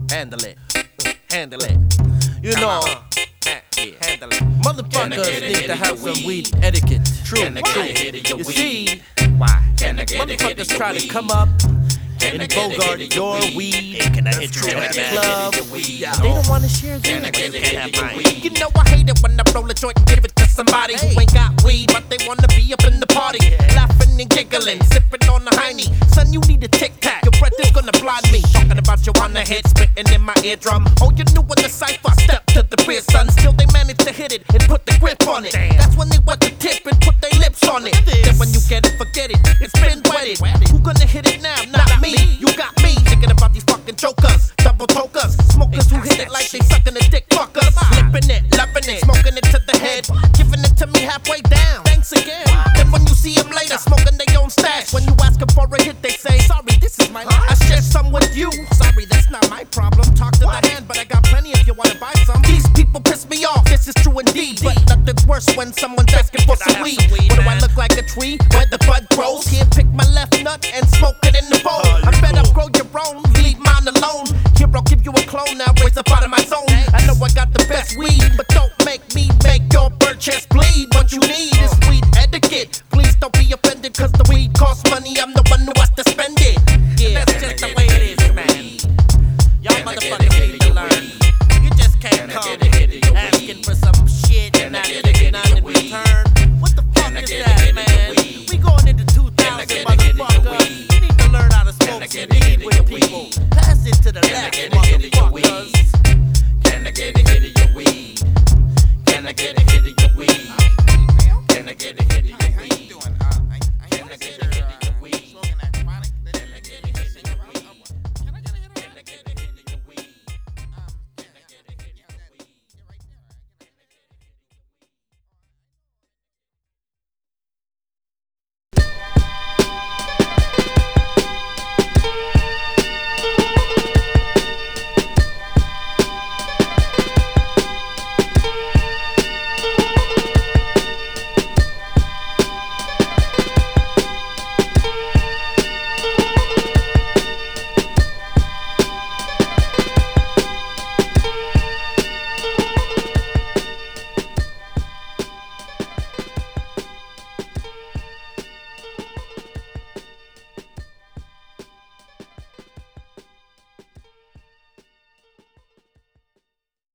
Handle it. Handle it. You know, handle it. Motherfuckers need to have some weed etiquette. True. You see, motherfuckers try to come up and bogart your weed at the club. They don't want to share theirs. You know I hate it when I roll a joint and give it to somebody who ain't got weed, but they wanna be up in the party, laughing and giggling, sipping on the Heine. Son, you need a Tic Tac. Your breath is gonna blind me. Talking about you on the head, spitting in my eardrum. Oh, you knew in the cipher. Step to the rear, son. Still they managed to hit it and put the grip on it. That's when they wet the tip and put their lips on it. Then when you get it, forget it. It's been wetted. Who gonna hit it now? Not me. You got me thinking about these fucking jokers, double tokers, smokers who hit it like they sucking a dick fuckers. Flipping it, loving it, smoking it to the head, giving it to me halfway down. Thanks again. Then when you see them later, smoking their own stash. When you ask them for a hit, they say, sorry, this is my life. I share some with you. Sorry, that's not my problem. Talk to the hand, but I got plenty if you wanna buy some. These people piss me off, this is true indeed. But nothing's worse when someone's asking for some weed. What do I look like, a tree where the bud grows? Can't pick my left nut and smoke it in the bowl. I better grow your own, leave mine alone. Here, I'll give you a clone now, raise up out of my zone. I know I got the best weed, but don't make me make your bird chest bleed. What you need is weed etiquette. Please don't be offended, cause the weed costs money. I'm the one who has to spend it. Yeah, that's just the way it is, man. Y'all motherfuckers need to learn. You just can't come asking for some shit and not getting none in return. What the fuck is that, man? We going into 2000, motherfucker. You need to learn how to smoke some weed with people. Pass it to the left,